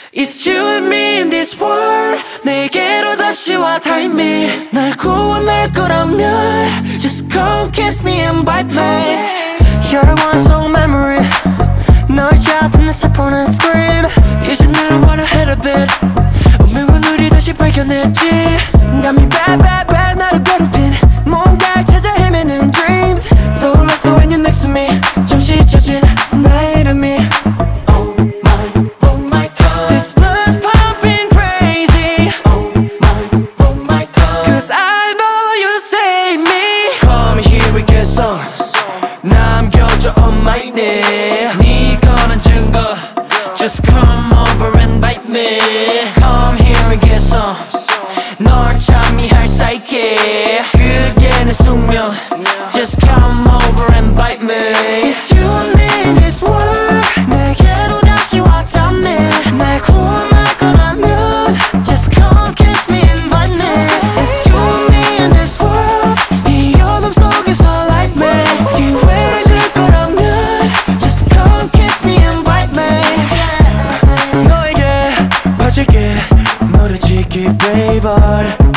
It's you and me in this world. 내게로 다시 와 time me. 날 구원할 거라면 just come kiss me and bite me. You're the one song memory. 널 찾는 내 세포는 scream. 이제 나는 wanna head a bit. 운명은 우리 다시 발견했지. Got me bad bad bad 나를 괴롭힌 뭔가를 찾아 헤매는 dreams. 떠올랐어 when you're next to me. 잠시 잊혀진 나의 이름이. 남겨줘 on my name. 네 거는 증거. Just come over and bite me. Come here and get some. 널 참미할 psyche. 그게 내 숙명. Just come over and bite me. It's you and me in this world. 내게로 다시 왔다네. 날 구원할 거라면 just come kiss me and bite me. It's you and me in this world. 이 어둠 속에서 light me. 너를 지키 brave heart.